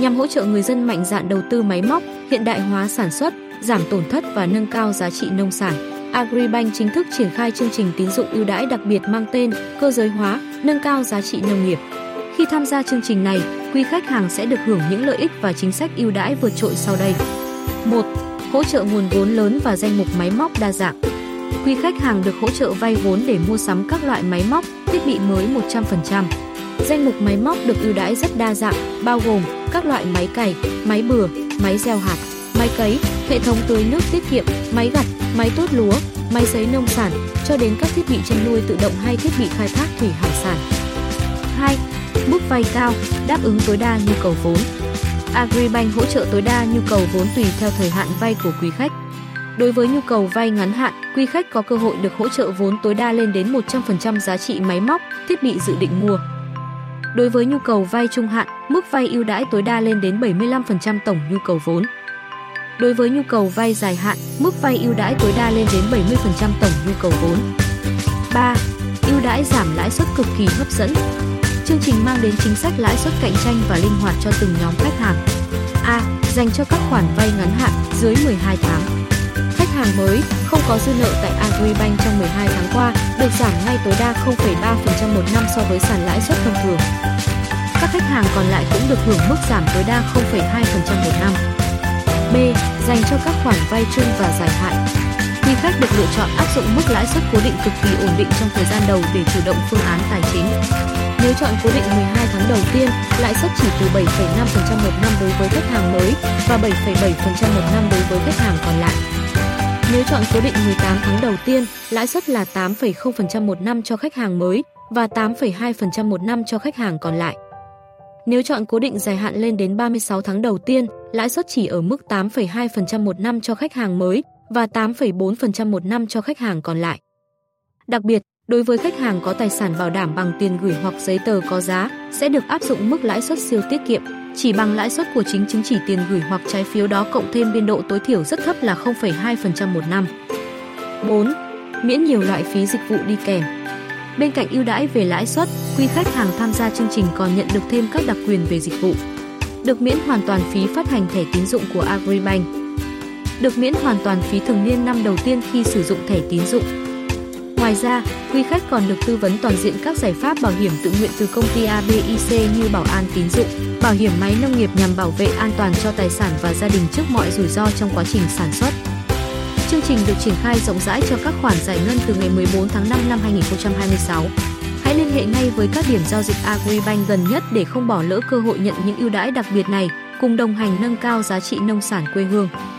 nhằm hỗ trợ người dân mạnh dạn đầu tư máy móc, hiện đại hóa sản xuất, giảm tổn thất và nâng cao giá trị nông sản. Agribank chính thức triển khai chương trình tín dụng ưu đãi đặc biệt mang tên cơ giới hóa, nâng cao giá trị nông nghiệp. Khi tham gia chương trình này, quý khách hàng sẽ được hưởng những lợi ích và chính sách ưu đãi vượt trội sau đây. 1. Hỗ trợ nguồn vốn lớn và danh mục máy móc đa dạng. Quý khách hàng được hỗ trợ vay vốn để mua sắm các loại máy móc, thiết bị mới 100%. Danh mục máy móc được ưu đãi rất đa dạng, bao gồm các loại máy cày, máy bừa, máy gieo hạt, máy cấy, hệ thống tưới nước tiết kiệm, máy gặt, máy tuốt lúa, máy sấy nông sản, cho đến các thiết bị chăn nuôi tự động hay thiết bị khai thác thủy hải sản. 2. Mức vay cao, đáp ứng tối đa nhu cầu vốn. Agribank hỗ trợ tối đa nhu cầu vốn tùy theo thời hạn vay của quý khách. Đối với nhu cầu vay ngắn hạn, quý khách có cơ hội được hỗ trợ vốn tối đa lên đến 100% giá trị máy móc, thiết bị dự định mua. Đối với nhu cầu vay trung hạn, mức vay ưu đãi tối đa lên đến 75% tổng nhu cầu vốn. Đối với nhu cầu vay dài hạn, mức vay ưu đãi tối đa lên đến 70% tổng nhu cầu vốn. 3. Ưu đãi giảm lãi suất cực kỳ hấp dẫn. Chương trình mang đến chính sách lãi suất cạnh tranh và linh hoạt cho từng nhóm khách hàng. A. Dành cho các khoản vay ngắn hạn dưới 12 tháng. Khách hàng mới không có dư nợ tại Agribank trong 12 tháng qua được giảm ngay tối đa 0,3% một năm so với sàn lãi suất thông thường. Các khách hàng còn lại cũng được hưởng mức giảm tối đa 0,2% một năm. B. Dành cho các khoản vay chung và dài hạn. Quý khách được lựa chọn áp dụng mức lãi suất cố định cực kỳ ổn định trong thời gian đầu để chủ động phương án tài chính. Nếu chọn cố định 12 tháng đầu tiên, lãi suất chỉ từ 7,5% một năm đối với khách hàng mới và 7,7% một năm đối với khách hàng còn lại. Nếu chọn cố định 18 tháng đầu tiên, lãi suất là 8,0% một năm cho khách hàng mới và 8,2% một năm cho khách hàng còn lại. Nếu chọn cố định dài hạn lên đến 36 tháng đầu tiên, lãi suất chỉ ở mức 8,2% một năm cho khách hàng mới và 8,4% một năm cho khách hàng còn lại. Đặc biệt, đối với khách hàng có tài sản bảo đảm bằng tiền gửi hoặc giấy tờ có giá, sẽ được áp dụng mức lãi suất siêu tiết kiệm, chỉ bằng lãi suất của chính chứng chỉ tiền gửi hoặc trái phiếu đó cộng thêm biên độ tối thiểu rất thấp là 0,2% một năm. 4. Miễn nhiều loại phí dịch vụ đi kèm. Bên cạnh ưu đãi về lãi suất, quý khách hàng tham gia chương trình còn nhận được thêm các đặc quyền về dịch vụ. Được miễn hoàn toàn phí phát hành thẻ tín dụng của Agribank. Được miễn hoàn toàn phí thường niên năm đầu tiên khi sử dụng thẻ tín dụng. Ngoài ra, quý khách còn được tư vấn toàn diện các giải pháp bảo hiểm tự nguyện từ công ty ABIC như bảo an tín dụng, bảo hiểm máy nông nghiệp nhằm bảo vệ an toàn cho tài sản và gia đình trước mọi rủi ro trong quá trình sản xuất. Chương trình được triển khai rộng rãi cho các khoản giải ngân từ ngày 14 tháng 5 năm 2026. Hãy liên hệ ngay với các điểm giao dịch Agribank gần nhất để không bỏ lỡ cơ hội nhận những ưu đãi đặc biệt này, cùng đồng hành nâng cao giá trị nông sản quê hương.